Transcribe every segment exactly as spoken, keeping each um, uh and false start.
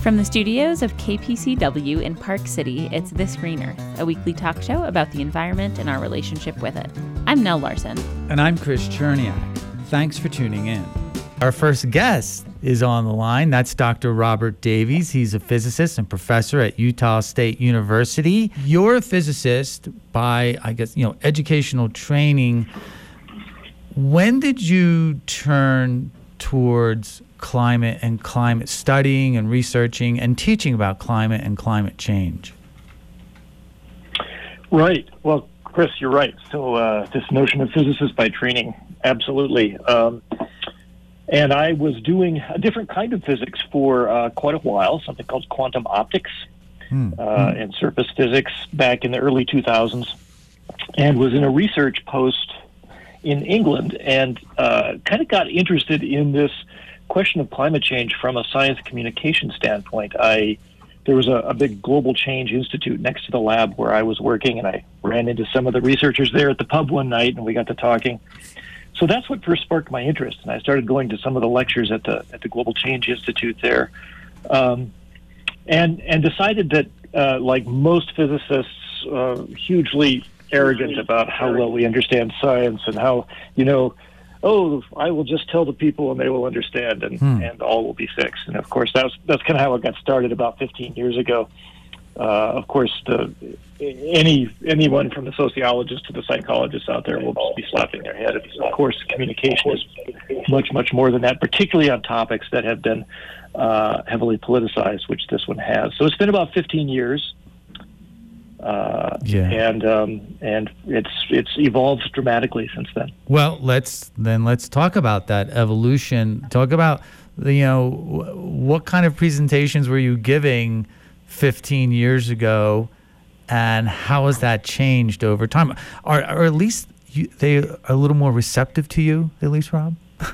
From the studios of K P C W in Park City, it's This Green Earth, a weekly talk show about the environment and our relationship with it. I'm Nell Larson. And I'm Chris Cherniak. Thanks for tuning in. Our first guest is on the line. That's Doctor Robert Davies. He's a physicist and professor at Utah State University. You're a physicist by, I guess, you know, educational training. When did you turn towards climate and climate studying and researching and teaching about climate and climate change? Right. Well, Chris, you're right. So uh, this notion of physicist by training, absolutely. Um, and I was doing a different kind of physics for uh, quite a while, something called quantum optics hmm. uh, and surface physics back in the early two thousands, and was in a research post in England and uh, kind of got interested in this question of climate change from a science communication standpoint. I there was a, a big global change institute next to the lab where I was working, and I ran into some of the researchers there at the pub one night, and we got to talking. So that's what first sparked my interest, and I started going to some of the lectures at the at the Global Change Institute there, um, and and decided that uh, like most physicists, uh, hugely arrogant about how well we understand science and how you know. oh, I will just tell the people and they will understand, and, hmm. and all will be fixed. And of course, that's that's kind of how it got started about fifteen years ago. Uh, of course, the, any anyone from the sociologists to the psychologists out there will be slapping their head. Of course, communication is much, much more than that, particularly on topics that have been uh, heavily politicized, which this one has. So it's been about fifteen years. Uh, yeah. and um, and it's it's evolved dramatically since then. Well, let's then let's talk about that evolution. Talk about the, you know, what kind of presentations were you giving fifteen years ago, and how has that changed over time? Or, or at least you, they are a little more receptive to you, at least, Rob?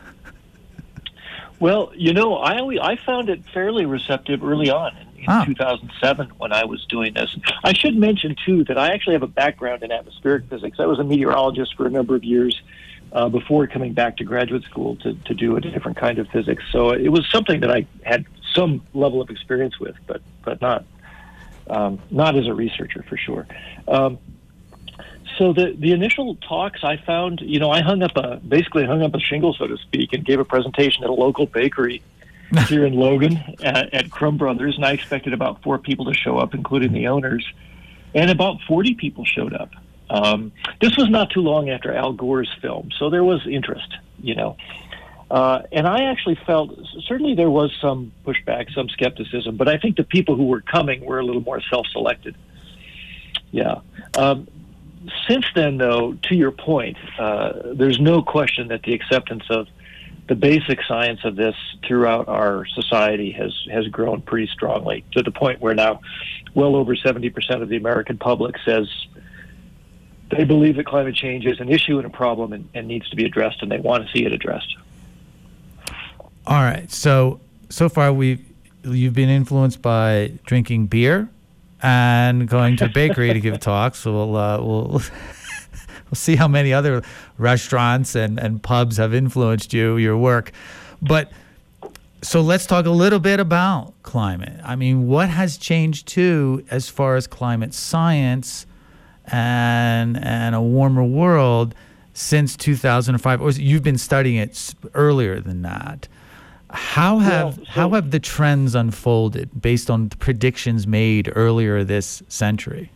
Well, you know, I always, I found it fairly receptive early on in, in ah. two thousand seven when I was doing this. I should mention, too, that I actually have a background in atmospheric physics. I was a meteorologist for a number of years uh, before coming back to graduate school to, to do a different kind of physics. So it was something that I had some level of experience with, but but not um, not as a researcher, for sure. Um, So the, the initial talks I found, you know, I hung up a, basically hung up a shingle, so to speak, and gave a presentation at a local bakery here in Logan at, at Crumb Brothers, and I expected about four people to show up, including the owners, and about forty people showed up. Um, this was not too long after Al Gore's film, so there was interest, you know. Uh, and I actually felt, certainly there was some pushback, some skepticism, but I think the people who were coming were a little more self-selected. Yeah. Um, Since then, though, to your point, uh, there's no question that the acceptance of the basic science of this throughout our society has, has grown pretty strongly, to the point where now well over seventy percent of the American public says they believe that climate change is an issue and a problem and, and needs to be addressed, and they want to see it addressed. All right. So, so far, we've, you've been influenced by drinking beer and going to a bakery to give talks. So we'll uh, we'll we'll see how many other restaurants and, and pubs have influenced you, your work. But so let's talk a little bit about climate. I mean, what has changed too as far as climate science and and a warmer world since two thousand five? Or you've been studying it earlier than that. How have well, so, how have the trends unfolded based on the predictions made earlier this century?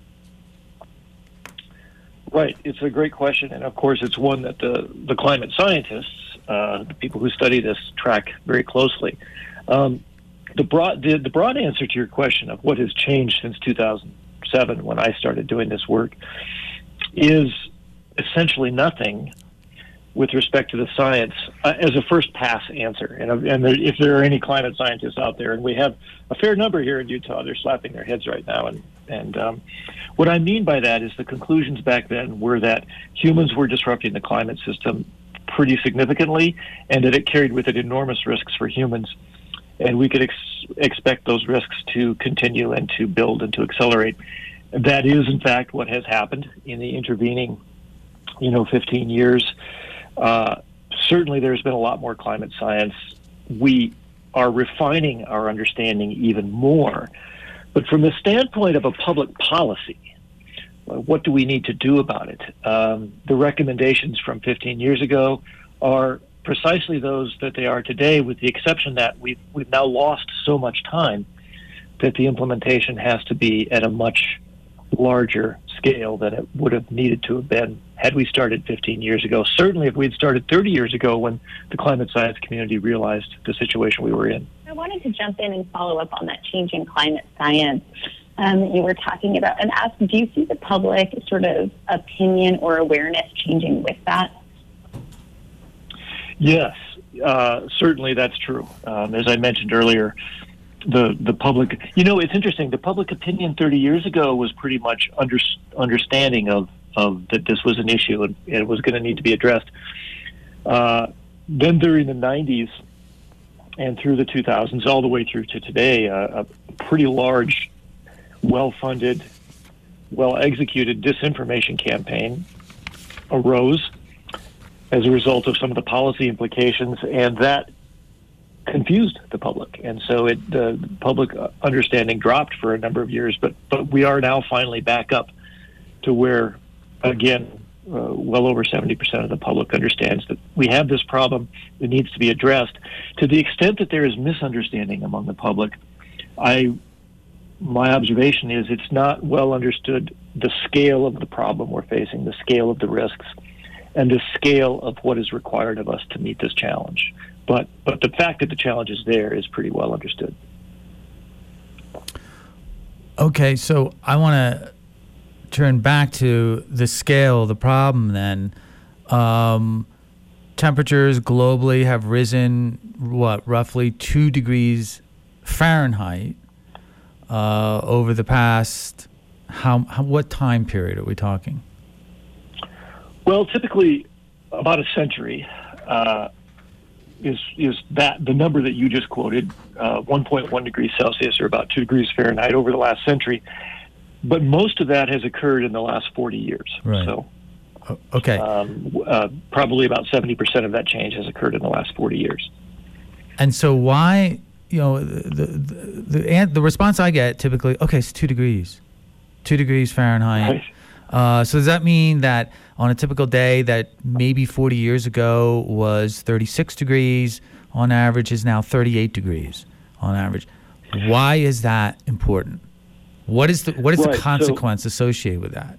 Right, it's a great question, and of course, it's one that the the climate scientists, uh, the people who study this, track very closely. Um, the broad the, the broad answer to your question of what has changed since two thousand seven, when I started doing this work, is essentially nothing with respect to the science uh, as a first pass answer. And, uh, and there, if there are any climate scientists out there, and we have a fair number here in Utah, they're slapping their heads right now. And, and um, what I mean by that is the conclusions back then were that humans were disrupting the climate system pretty significantly, and that it carried with it enormous risks for humans. And we could ex- expect those risks to continue and to build and to accelerate. That is, in fact, what has happened in the intervening, you know, fifteen years. Uh, certainly there's been a lot more climate science. We are refining our understanding even more. But from the standpoint of a public policy, what do we need to do about it? Um, the recommendations from fifteen years ago are precisely those that they are today, with the exception that we've, we've now lost so much time that the implementation has to be at a much larger scale than it would have needed to have been had we started fifteen years ago. Certainly if we'd started thirty years ago when the climate science community realized the situation we were in. I wanted to jump in and follow up on that changing climate science um, you were talking about and ask, do you see the public sort of opinion or awareness changing with that? Yes, uh, certainly that's true. Um, as I mentioned earlier, the the public, you know, it's interesting. The public opinion thirty years ago was pretty much under, understanding of, of that this was an issue and it was going to need to be addressed. Uh, then during the nineties and through the two thousands, all the way through to today, uh, a pretty large, well-funded, well-executed disinformation campaign arose as a result of some of the policy implications, and that confused the public. And so it, the public understanding dropped for a number of years, but, but we are now finally back up to where, again, uh, well over seventy percent of the public understands that we have this problem that needs to be addressed. To the extent that there is misunderstanding among the public, I, my observation is it's not well understood the scale of the problem we're facing, the scale of the risks, and the scale of what is required of us to meet this challenge. But but the fact that the challenge is there is pretty well understood. Okay, so I want to turn back to the scale of the problem then. Um, temperatures globally have risen, what, roughly two degrees Fahrenheit uh, over the past, how, how what time period are we talking? Well, typically about a century uh, is is that the number that you just quoted, uh, one point one degrees Celsius or about two degrees Fahrenheit over the last century. But most of that has occurred in the last forty years. Right. So, oh, okay. Um, uh, probably about seventy percent of that change has occurred in the last forty years. And so why, you know, the the the, the response I get typically, okay, it's two degrees, two degrees Fahrenheit. Right. Uh, so does that mean that on a typical day that maybe forty years ago was thirty-six degrees on average is now thirty-eight degrees on average? Why is that important? What is the what is right, the consequence so, associated with that?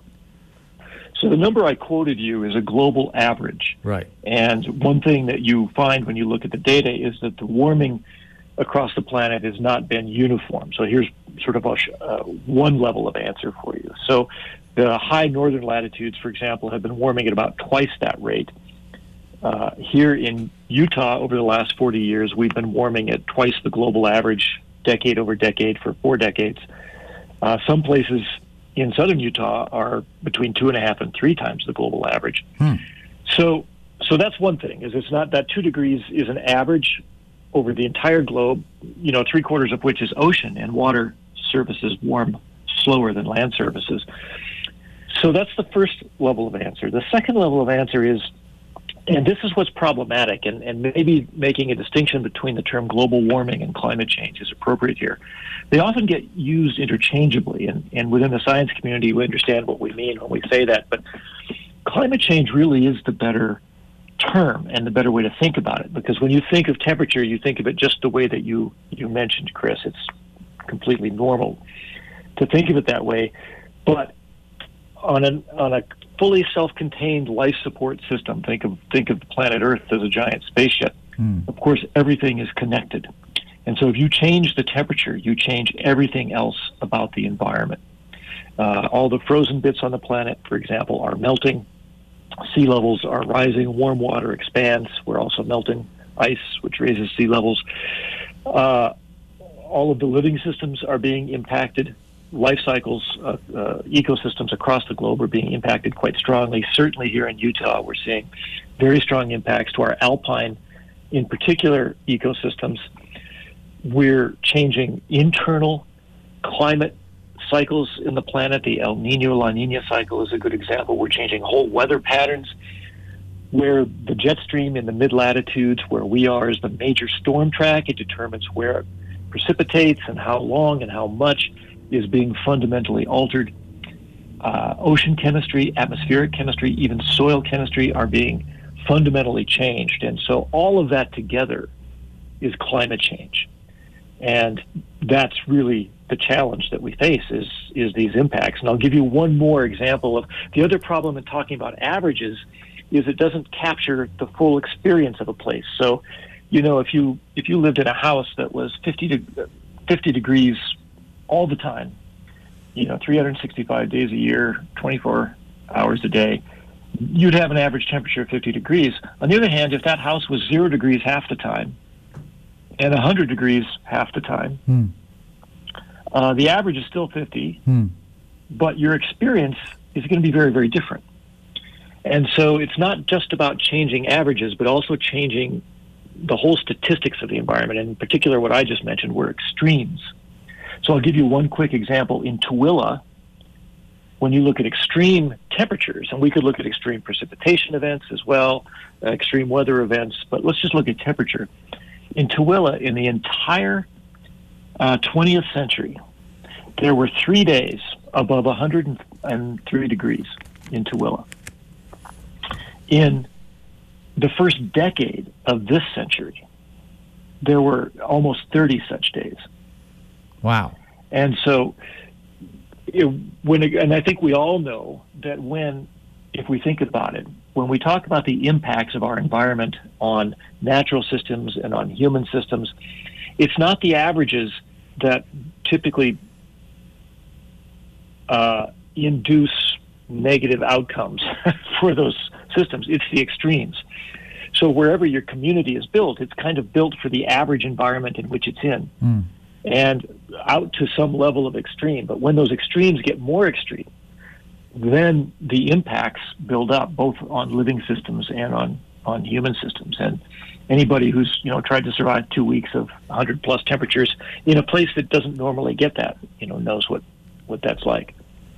So the number I quoted you is a global average. Right. And one thing that you find when you look at the data is that the warming across the planet has not been uniform. So here's sort of a uh, one level of answer for you. So the high northern latitudes, for example, have been warming at about twice that rate. Uh, here in Utah, over the last forty years, we've been warming at twice the global average, decade over decade for four decades. Uh, some places in southern Utah are between two and a half and three times the global average. Hmm. So, so that's one thing. Is it's not that two degrees is an average over the entire globe. You know, three quarters of which is ocean, and water surfaces warm slower than land surfaces. So that's the first level of answer. The second level of answer is, and this is what's problematic, and, and maybe making a distinction between the term global warming and climate change is appropriate here. They often get used interchangeably, and, and within the science community, we understand what we mean when we say that, but climate change really is the better term and the better way to think about it, because when you think of temperature, you think of it just the way that you, you mentioned, Chris. It's completely normal to think of it that way, but on a, on a fully self-contained life support system, think of think of the planet Earth as a giant spaceship. Mm. Of course, everything is connected. And so if you change the temperature, you change everything else about the environment. Uh, all the frozen bits on the planet, for example, are melting. Sea levels are rising. Warm water expands. We're also melting ice, which raises sea levels. Uh, all of the living systems are being impacted. Life cycles, uh, uh, ecosystems across the globe are being impacted quite strongly. Certainly here in Utah, we're seeing very strong impacts to our alpine, in particular, ecosystems. We're changing internal climate cycles in the planet. The El Nino, La Nina cycle is a good example. We're changing whole weather patterns. where the jet stream in the mid-latitudes where we are is the major storm track. It determines where it precipitates and how long and how much is being fundamentally altered. Uh, ocean chemistry, atmospheric chemistry, even soil chemistry are being fundamentally changed. And so all of that together is climate change. And that's really the challenge that we face is, is these impacts. And I'll give you one more example of the other problem in talking about averages is it doesn't capture the full experience of a place. So, you know, if you if you lived in a house that was fifty, to, fifty degrees all the time, you know, three hundred sixty-five days a year, twenty-four hours a day, you'd have an average temperature of fifty degrees. On the other hand, if that house was zero degrees half the time and one hundred degrees half the time, hmm. uh, the average is still fifty, hmm. but your experience is going to be very, very different. And so it's not just about changing averages, but also changing the whole statistics of the environment. And in particular, what I just mentioned were extremes. So I'll give you one quick example. In Tooele, when you look at extreme temperatures, and we could look at extreme precipitation events as well, uh, extreme weather events, but let's just look at temperature. In Tooele, in the entire uh, twentieth century, there were three days above one hundred three degrees in Tooele. In the first decade of this century, there were almost thirty such days. Wow. And so, it, when it, and I think we all know that when, if we think about it, when we talk about the impacts of our environment on natural systems and on human systems, it's not the averages that typically uh, induce negative outcomes for those systems. It's the extremes. So wherever your community is built, it's kind of built for the average environment in which it's in. Mm. And out to some level of extreme. But when those extremes get more extreme, then the impacts build up both on living systems and on, on human systems. And anybody who's, you know, tried to survive two weeks of one hundred plus temperatures in a place that doesn't normally get that, you know, knows what, what that's like.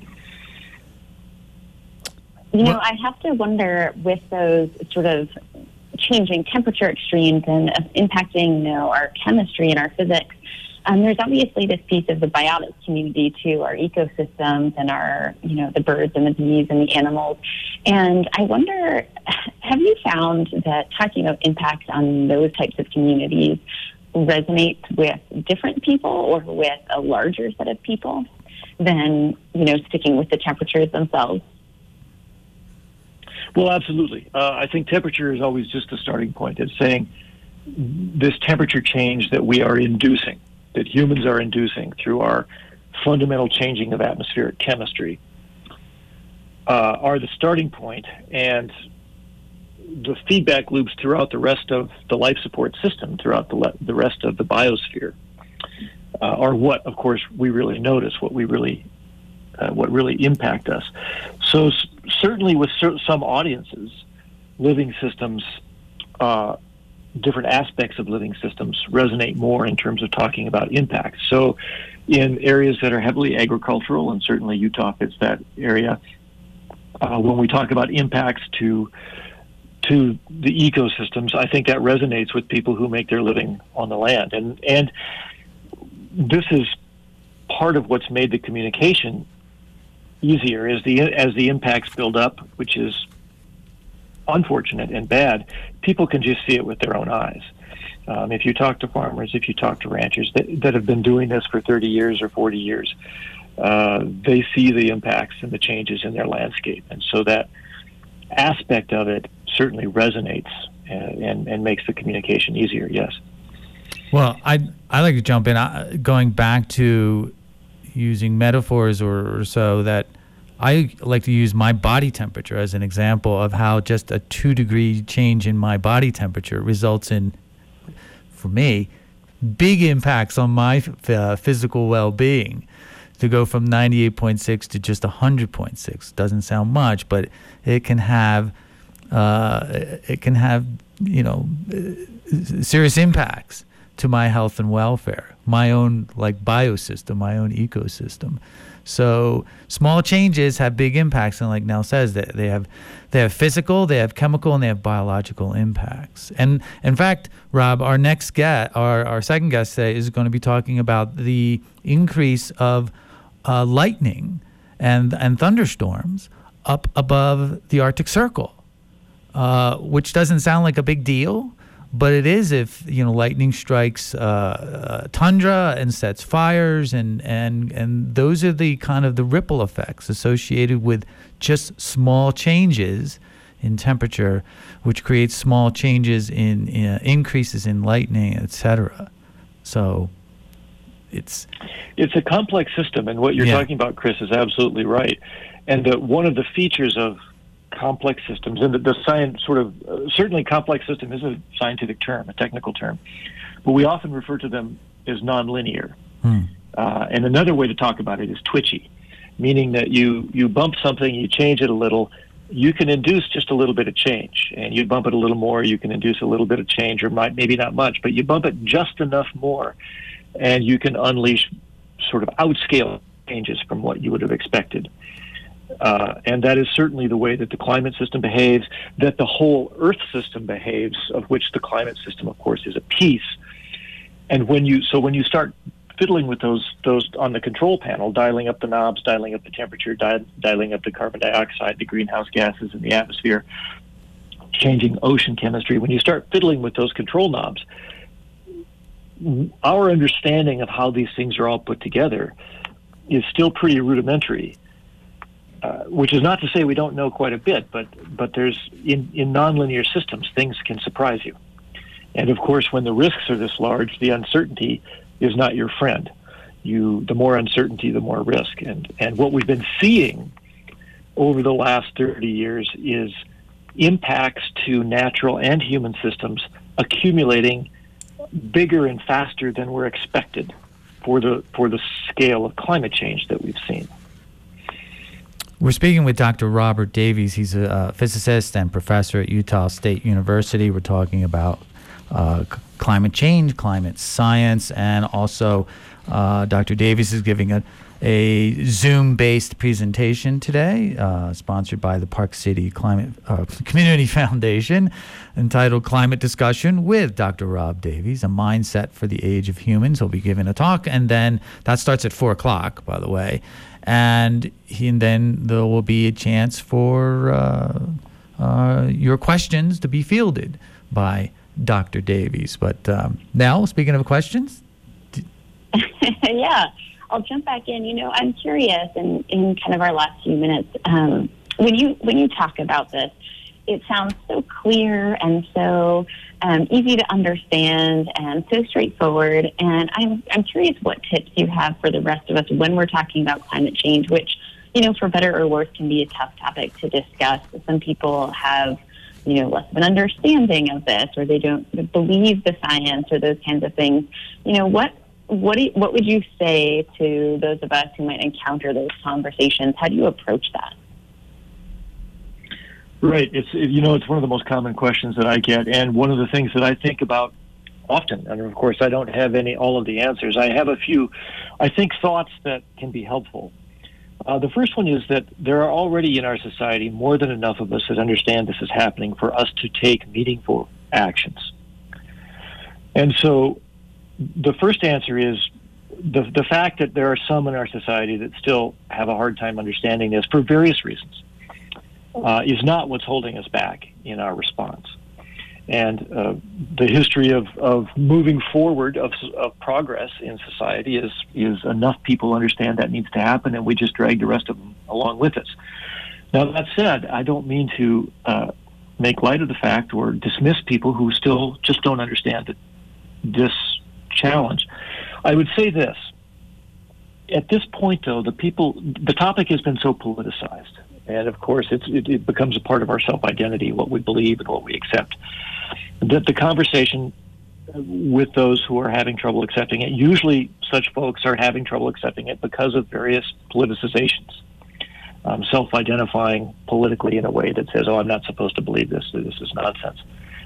You know, I have to wonder with those sort of changing temperature extremes and impacting, you know, our chemistry and our physics. Um, there's obviously this piece of the biotic community to our ecosystems and our, you know, the birds and the bees and the animals. And I wonder, have you found that talking about impacts on those types of communities resonates with different people or with a larger set of people than, you know, sticking with the temperatures themselves? Well, absolutely. Uh, I think temperature is always just a starting point. It's saying this temperature change that we are inducing, that humans are inducing through our fundamental changing of atmospheric chemistry, uh, are the starting point, and the feedback loops throughout the rest of the life support system, throughout the, le- the rest of the biosphere, uh, are what, of course, we really notice, what we really, uh, what really impact us. So s- certainly with cer- some audiences, living systems, uh, different aspects of living systems resonate more in terms of talking about impacts. So in areas that are heavily agricultural, and certainly Utah fits that area, uh, when we talk about impacts to to the ecosystems, I think that resonates with people who make their living on the land. And and this is part of what's made the communication easier is the as the impacts build up, which is unfortunate and bad, people can just see it with their own eyes. Um, if you talk to farmers, if you talk to ranchers that, that have been doing this for thirty years or forty years, uh, they see the impacts and the changes in their landscape. And so that aspect of it certainly resonates and, and, and makes the communication easier, yes. Well, I'd, I'd like to jump in, uh, going back to using metaphors or, or so that I like to use my body temperature as an example of how just a two degree change in my body temperature results in, for me, big impacts on my uh, physical well-being. To go from ninety-eight point six to just one hundred point six doesn't sound much, but it can have, uh, it can have, you know, serious impacts to my health and welfare, my own like biosystem, my own ecosystem. So small changes have big impacts, and like Nell says, that they have they have physical, they have chemical, and they have biological impacts. And in fact, Rob, our next guest, our, our second guest today is going to be talking about the increase of uh, lightning and and thunderstorms up above the Arctic Circle, uh, which doesn't sound like a big deal. But it is if, you know, lightning strikes uh, uh, tundra and sets fires, and, and and those are the kind of the ripple effects associated with just small changes in temperature, which creates small changes in, in increases in lightning, et cetera. So it's it's a complex system, and what you're yeah. talking about, Chris, is absolutely right. And the, one of the features of complex systems, and the, the science sort of, uh, certainly complex system is a scientific term, a technical term, but we often refer to them as nonlinear. Hmm. Uh, and another way to talk about it is twitchy, meaning that you, you bump something, you change it a little, you can induce just a little bit of change, and you bump it a little more, you can induce a little bit of change, or might, maybe not much, but you bump it just enough more, and you can unleash sort of outscale changes from what you would have expected. Uh, and that is certainly the way that the climate system behaves, that the whole Earth system behaves, of which the climate system, of course, is a piece. And when you so when you start fiddling with those those on the control panel, dialing up the knobs, dialing up the temperature, di- dialing up the carbon dioxide, the greenhouse gases in the atmosphere, changing ocean chemistry, when you start fiddling with those control knobs, our understanding of how these things are all put together is still pretty rudimentary. Uh, which is not to say we don't know quite a bit, but but there's in, in nonlinear systems, things can surprise you. And of course, when the risks are this large, the uncertainty is not your friend. You, the more uncertainty, the more risk. And and what we've been seeing over the last thirty years is impacts to natural and human systems accumulating bigger and faster than were expected for the for the scale of climate change that we've seen. We're speaking with Doctor Robert Davies. He's a uh, physicist and professor at Utah State University. We're talking about uh, c- climate change, climate science, and also uh, Doctor Davies is giving a, a Zoom-based presentation today, uh, sponsored by the Park City Climate uh, Community Foundation, entitled Climate Discussion with Doctor Rob Davies, A Mindset for the Age of Humans. He'll be giving a talk, and then that starts at four o'clock, by the way. And, he, and then there will be a chance for uh, uh, your questions to be fielded by Doctor Davies. But um, now, speaking of questions. Yeah, I'll jump back in. You know, I'm curious, in, in kind of our last few minutes, um, when you when you talk about this, it sounds so clear and so um, easy to understand and so straightforward. And I'm I'm curious what tips you have for the rest of us when we're talking about climate change, which, you know, for better or worse, can be a tough topic to discuss. Some people have, you know, less of an understanding of this, or they don't believe the science, or those kinds of things. You know, what what do you, what would you say to those of us who might encounter those conversations? How do you approach that? Right. It's, you know, it's one of the most common questions that I get, and one of the things that I think about often. And of course, I don't have any all of the answers. I have a few, I think, thoughts that can be helpful. Uh, the first one is that there are already in our society more than enough of us that understand this is happening for us to take meaningful actions. And so the first answer is the the fact that there are some in our society that still have a hard time understanding this for various reasons uh, is not what's holding us back in our response. And uh, the history of, of moving forward of, of progress in society is is enough people understand that needs to happen, and we just drag the rest of them along with us. Now, that said, I don't mean to uh, make light of the fact or dismiss people who still just don't understand it, this challenge. I would say this. At this point, though, the people, the topic has been so politicized. And, of course, it's, it, it becomes a part of our self-identity, what we believe and what we accept. That the conversation with those who are having trouble accepting it, usually such folks are having trouble accepting it because of various politicizations, um, self-identifying politically in a way that says, oh, I'm not supposed to believe this, this is nonsense.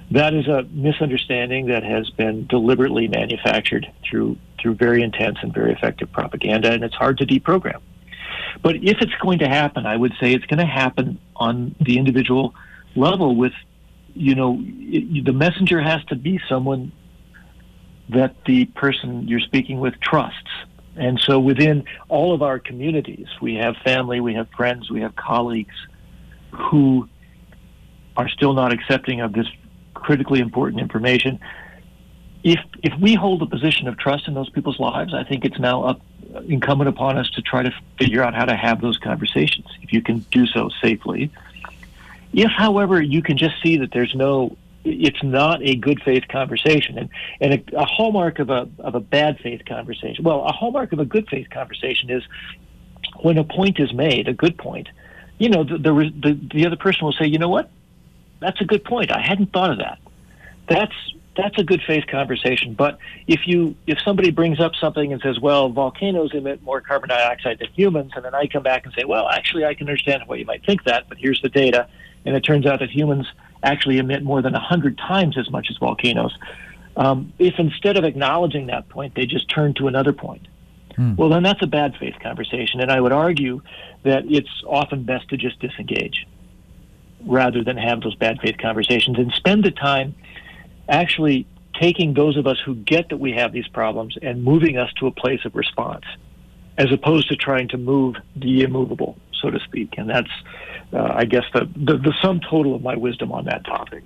That is a misunderstanding that has been deliberately manufactured through through very intense and very effective propaganda, and it's hard to deprogram. But if it's going to happen, I would say it's going to happen on the individual level with, you know, it, the messenger has to be someone that the person you're speaking with trusts. And so within all of our communities, we have family, we have friends, we have colleagues who are still not accepting of this critically important information. If if we hold a position of trust in those people's lives, I think it's now up incumbent upon us to try to figure out how to have those conversations, if you can do so safely. If, however, you can just see that there's no, it's not a good faith conversation, and, and a, a hallmark of a of a bad faith conversation, well, a hallmark of a good faith conversation is when a point is made, a good point, you know, the the, the, the other person will say, you know what, that's a good point. I hadn't thought of that. That's that's a good faith conversation. But if you if somebody brings up something and says, well, volcanoes emit more carbon dioxide than humans, and then I come back and say, well, actually, I can understand why you might think that, but here's the data, and it turns out that humans actually emit more than one hundred times as much as volcanoes. Um, if instead of acknowledging that point, they just turn to another point, hmm. well, then that's a bad faith conversation. And I would argue that it's often best to just disengage rather than have those bad faith conversations and spend the time actually taking those of us who get that we have these problems and moving us to a place of response, as opposed to trying to move the immovable, so to speak. And that's, uh, I guess, the, the, the sum total of my wisdom on that topic.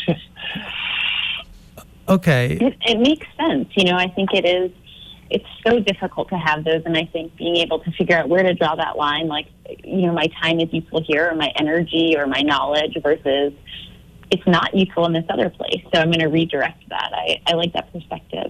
Okay. It, it makes sense. You know, I think it is, it's so difficult to have those, and I think being able to figure out where to draw that line, like, you know, my time is useful here, or my energy or my knowledge, versus it's not useful in this other place, so I'm going to redirect that. I, I like that perspective.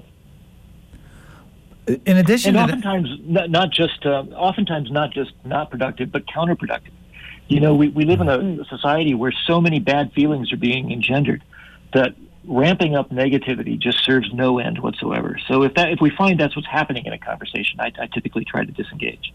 In addition, and to oftentimes not, not just uh, oftentimes not just not productive, but counterproductive. You know, we, we live in a society where so many bad feelings are being engendered that ramping up negativity just serves no end whatsoever. So if that if we find that's what's happening in a conversation, I, I typically try to disengage.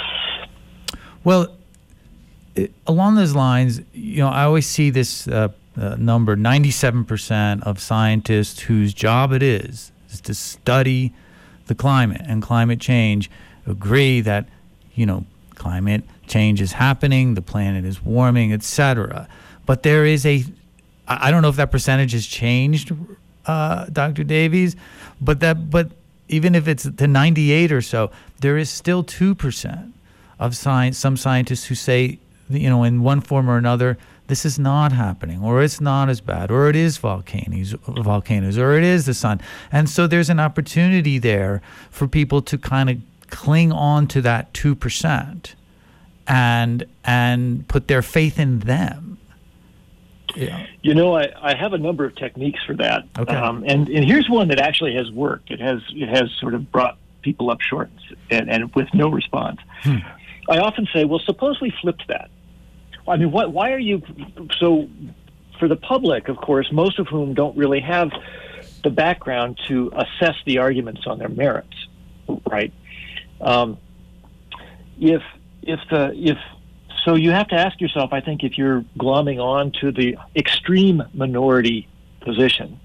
Well, it, along those lines, you know, I always see this uh, uh, number: ninety-seven percent of scientists whose job it is is to study the climate and climate change agree that, you know, climate change is happening, the planet is warming, et cetera. But there is a, I don't know if that percentage has changed, uh, Doctor Davies, but that, but even if it's to ninety-eight or so, there is still two percent of science, some scientists who say, you know, in one form or another, this is not happening, or it's not as bad, or it is volcanoes, volcanoes, or it is the sun. And so there's an opportunity there for people to kind of cling on to that two percent and and put their faith in them. Yeah. You know, I, I have a number of techniques for that. Okay. Um, and, and here's one that actually has worked. It has it has sort of brought people up short and, and with no response. Hmm. I often say, well, suppose we flipped that. I mean, what, why are you, so for the public, of course, most of whom don't really have the background to assess the arguments on their merits, right? Um, if, if the, if, so you have to ask yourself, I think, if you're glomming on to the extreme minority position,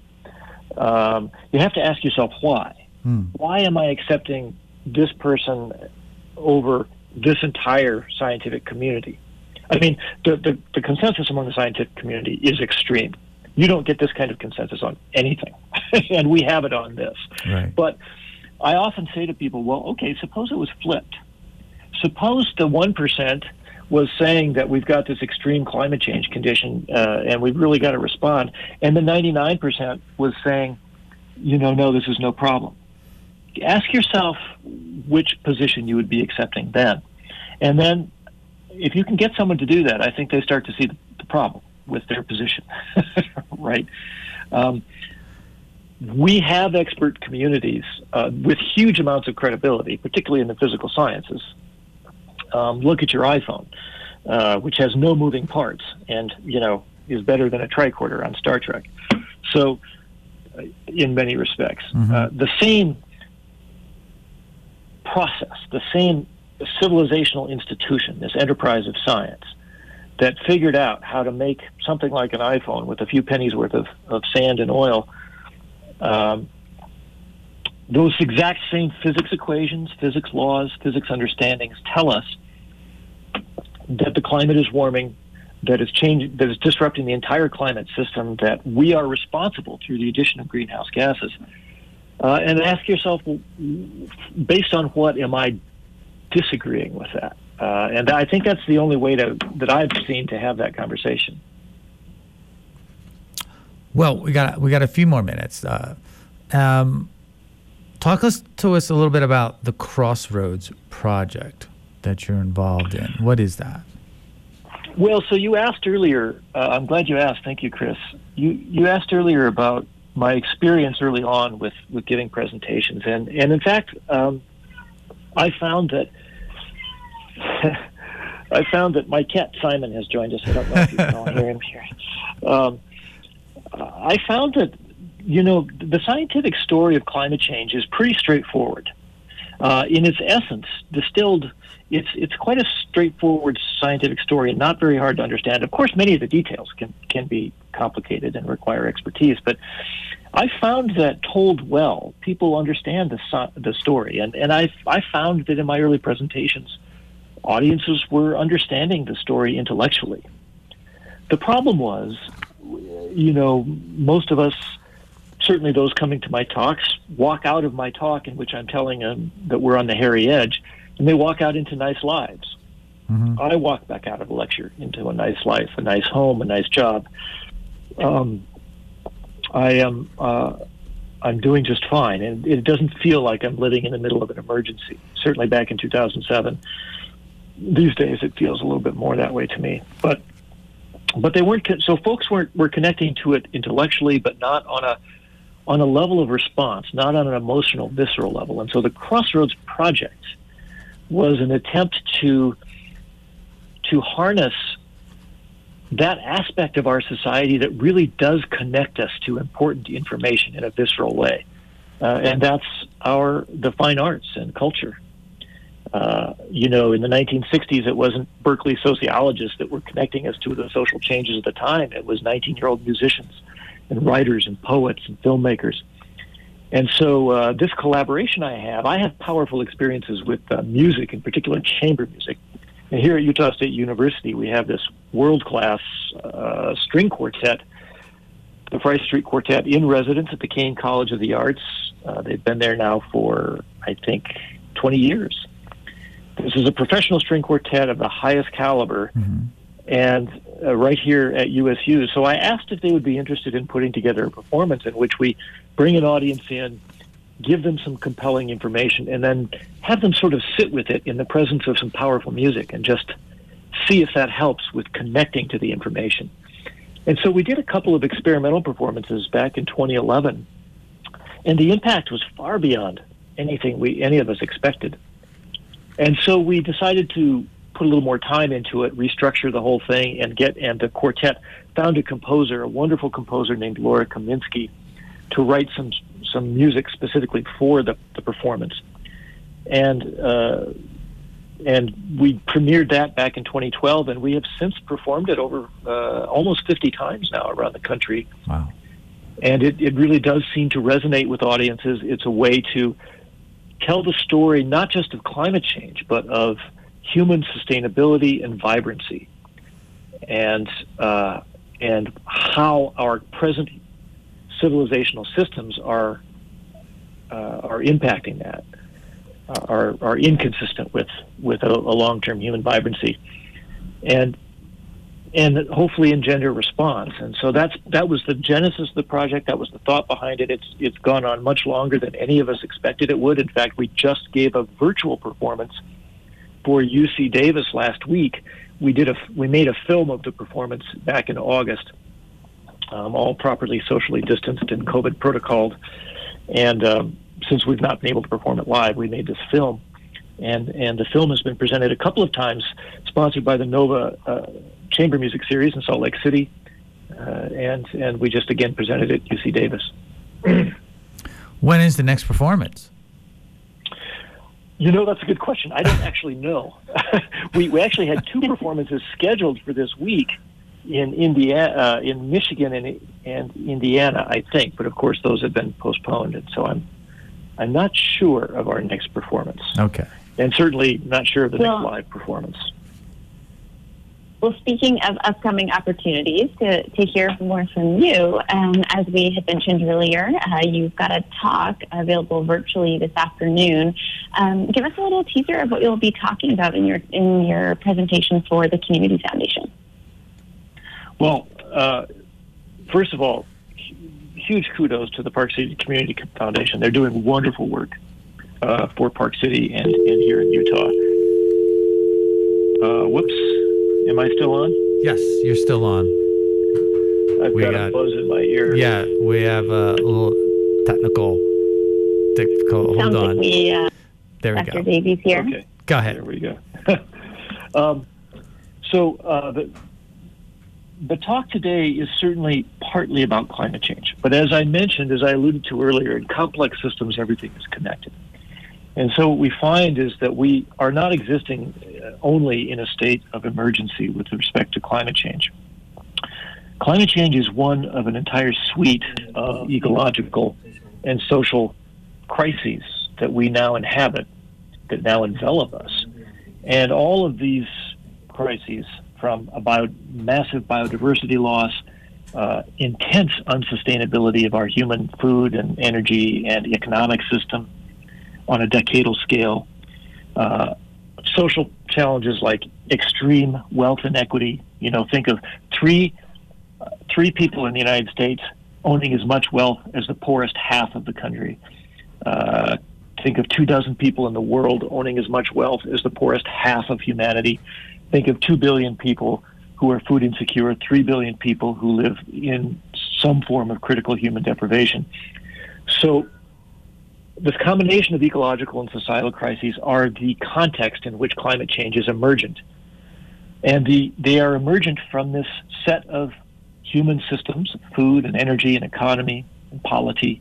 um, you have to ask yourself why. Hmm. Why am I accepting this person over this entire scientific community? I mean, the, the, the consensus among the scientific community is extreme. You don't get this kind of consensus on anything, and we have it on this. Right. But I often say to people, well, okay, suppose it was flipped. Suppose the one percent was saying that we've got this extreme climate change condition uh, and we've really got to respond, and the ninety-nine percent was saying, you know, no, this is no problem. Ask yourself which position you would be accepting then. And then if you can get someone to do that, I think they start to see the, the problem with their position, right? Um, we have expert communities uh, with huge amounts of credibility, particularly in the physical sciences. Um, look at your iPhone, uh, which has no moving parts and, you know, is better than a tricorder on Star Trek. So uh, in many respects, mm-hmm. uh, the same process, the same civilizational institution, this enterprise of science, that figured out how to make something like an iPhone with a few pennies worth of, of sand and oil. Um, those exact same physics equations, physics laws, physics understandings tell us that the climate is warming, that is changing, that is disrupting the entire climate system, that we are responsible through the addition of greenhouse gases. Uh, and ask yourself, well, based on what am I disagreeing with that? Uh, and I think that's the only way to, that I've seen to have that conversation. Well, we got we got a few more minutes. Uh, um, talk us to us a little bit about the Crossroads project that you're involved in. What is that? Well, so you asked earlier. Uh, I'm glad you asked. Thank you, Chris. You you asked earlier about my experience early on with, with giving presentations, and and in fact, um, I found that. I found that my cat Simon has joined us. I don't know if you can all hear him here. Um, I found that, you know, the scientific story of climate change is pretty straightforward. Uh, in its essence, distilled, it's it's quite a straightforward scientific story and not very hard to understand. Of course, many of the details can, can be complicated and require expertise, but I found that told well, people understand the the story. And, and I, I found that in my early presentations, audiences were understanding the story intellectually. The problem was, you know, most of us, certainly those coming to my talks, walk out of my talk in which I'm telling them that we're on the hairy edge, and they walk out into nice lives. Mm-hmm. I walk back out of the lecture into a nice life, a nice home, a nice job. Um, I am, uh, I'm doing just fine, and it doesn't feel like I'm living in the middle of an emergency. Certainly back in two thousand seven. These days, it feels a little bit more that way to me. But but they weren't. So folks weren't were connecting to it intellectually, but not on a on a level of response, not on an emotional, visceral level. And so the Crossroads Project was an attempt to to harness that aspect of our society that really does connect us to important information in a visceral way, uh, and that's our the fine arts and culture. Uh, you know, in the nineteen sixties, it wasn't Berkeley sociologists that were connecting us to the social changes of the time. It was nineteen-year-old musicians and writers and poets and filmmakers. And so uh, this collaboration I have, I have powerful experiences with uh, music, in particular chamber music. And here at Utah State University, we have this world-class uh, string quartet, the Fry Street Quartet, in residence at the Kane College of the Arts. Uh, they've been there now for, I think, twenty years. This is a professional string quartet of the highest caliber, mm-hmm. and uh, right here at U S U. So I asked if they would be interested in putting together a performance in which we bring an audience in, give them some compelling information, and then have them sort of sit with it in the presence of some powerful music and just see if that helps with connecting to the information. And so we did a couple of experimental performances back in twenty eleven, and the impact was far beyond anything we any of us expected. And so we decided to put a little more time into it, restructure the whole thing, and get and the quartet found a composer, a wonderful composer named Laura Kaminsky, to write some some music specifically for the, the performance. And uh, and we premiered that back in twenty twelve, and we have since performed it over uh, almost fifty times now around the country. Wow. And it, it really does seem to resonate with audiences. It's a way to tell the story not just of climate change, but of human sustainability and vibrancy, and uh, and how our present civilizational systems are uh, are impacting that, uh, are are inconsistent with with a, a long-term human vibrancy, and and hopefully engender response. And so that's that was the genesis of the project. That was the thought behind it. It's it's gone on much longer than any of us expected it would. In fact, we just gave a virtual performance for U C Davis last week. We did a we made a film of the performance back in August, um, all properly socially distanced and COVID protocoled. And um, since we've not been able to perform it live, we made this film, and and the film has been presented a couple of times, sponsored by the Nova Uh, Chamber Music Series in Salt Lake City, uh, and and we just again presented it at U C Davis. When is the next performance? You know, that's a good question. I don't actually know. we we actually had two performances scheduled for this week in Indiana, uh, in Michigan, and and Indiana, I think. But of course, those have been postponed, and so I'm I'm not sure of our next performance. Okay. And certainly not sure of the well, next live performance. Well, speaking of upcoming opportunities, to, to hear more from you, um, as we had mentioned earlier, uh, you've got a talk available virtually this afternoon. Um, give us a little teaser of what you'll be talking about in your in your presentation for the Community Foundation. Well, uh, first of all, huge kudos to the Park City Community Foundation. They're doing wonderful work uh, for Park City and, and here in Utah. Uh, whoops. Am I still on? Yes, you're still on. I've we got, got a buzz in my ear. Yeah, we have a little technical difficult. Hold Sounds on. Like we, uh, there we Doctor go. Davies here. Okay. Go ahead. There we go. um, so uh, the the talk today is certainly partly about climate change. But as I mentioned, as I alluded to earlier, in complex systems, everything is connected. And so what we find is that we are not existing only in a state of emergency with respect to climate change. Climate change is one of an entire suite of ecological and social crises that we now inhabit, that now envelop us. And all of these crises, from a bio, massive biodiversity loss, uh, intense unsustainability of our human food and energy and economic system on a decadal scale, uh, social challenges like extreme wealth inequity. You know, think of three uh, three people in the United States owning as much wealth as the poorest half of the country. Uh, think of two dozen people in the world owning as much wealth as the poorest half of humanity. Think of two billion people who are food insecure, three billion people who live in some form of critical human deprivation. So this combination of ecological and societal crises are the context in which climate change is emergent. And the, they are emergent from this set of human systems, food and energy and economy and polity.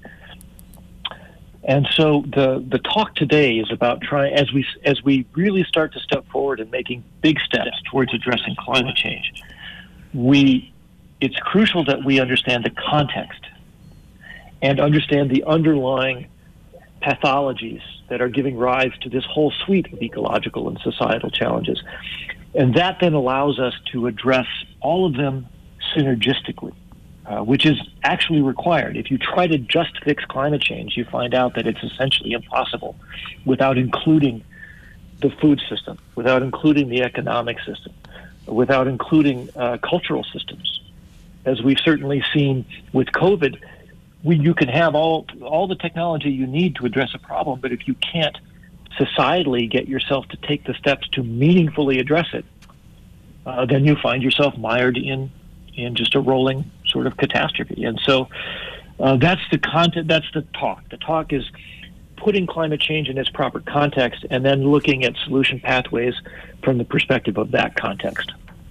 And so the, the talk today is about trying, as we, as we really start to step forward and making big steps towards addressing climate change, we, it's crucial that we understand the context and understand the underlying pathologies that are giving rise to this whole suite of ecological and societal challenges. And that then allows us to address all of them synergistically, uh, which is actually required. If you try to just fix climate change, you find out that it's essentially impossible without including the food system, without including the economic system, without including uh, cultural systems. As we've certainly seen with COVID, We, you can have all all the technology you need to address a problem, but if you can't societally get yourself to take the steps to meaningfully address it, uh, then you find yourself mired in in just a rolling sort of catastrophe. And so uh, that's the content. That's the talk. The talk is putting climate change in its proper context, and then looking at solution pathways from the perspective of that context.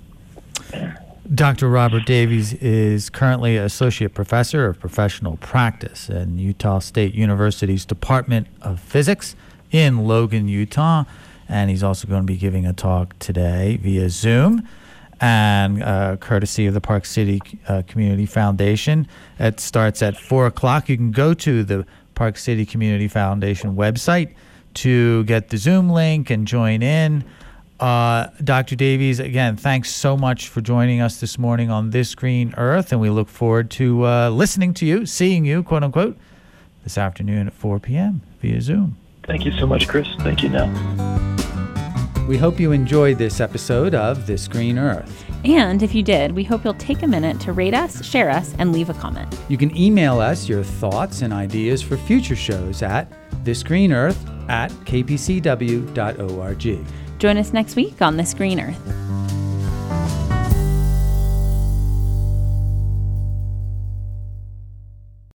Doctor Robert Davies is currently Associate Professor of Professional Practice in Utah State University's Department of Physics in Logan, Utah. And he's also going to be giving a talk today via Zoom, and uh, courtesy of the Park City uh, Community Foundation. It starts at four o'clock. You can go to the Park City Community Foundation website to get the Zoom link and join in. Uh, Doctor Davies, again, thanks so much for joining us this morning on This Green Earth, and we look forward to uh, listening to you, seeing you, quote unquote, this afternoon at four p.m. via Zoom. Thank you so much, Chris. Thank you now. We hope you enjoyed this episode of This Green Earth. And if you did, we hope you'll take a minute to rate us, share us, and leave a comment. You can email us your thoughts and ideas for future shows at thisgreenearth at k p c w dot org. Join us next week on This Green Earth.